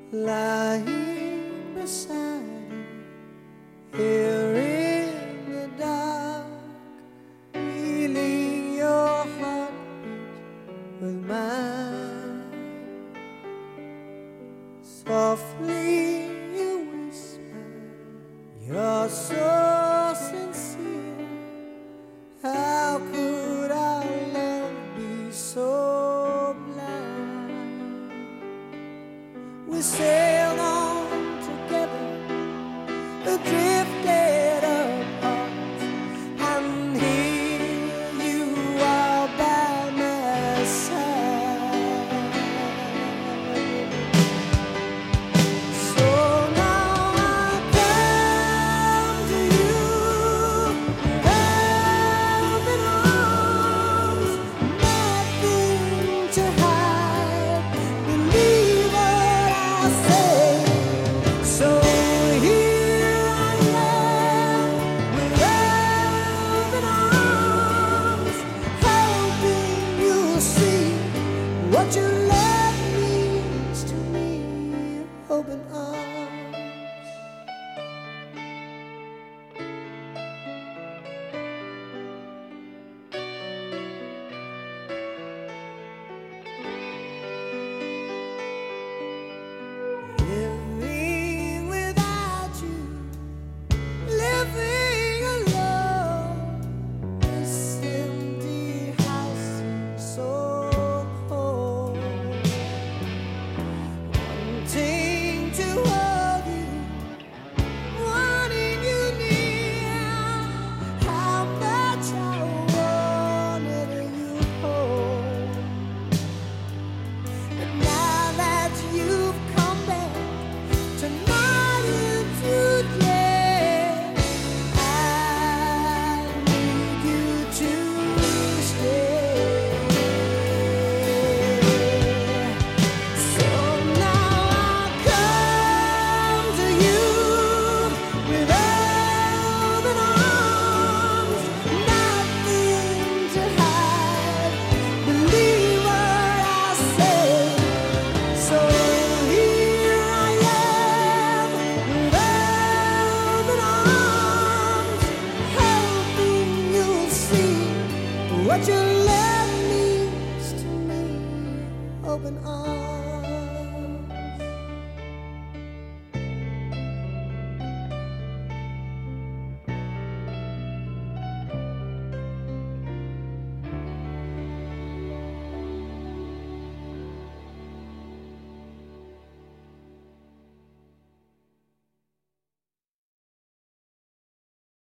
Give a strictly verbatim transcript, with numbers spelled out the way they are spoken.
lying beside you here in the dark, feeling your heartbeat with mine. Softly you whisper, you're so sincere. How could our love be so blind? We sailed on together, drifted apart, and here you are by my side. So now I come to you with open arms, nothing to hide. Believe what I say. So here I am with open arms, hoping you'll see what your love means to me. Open arms.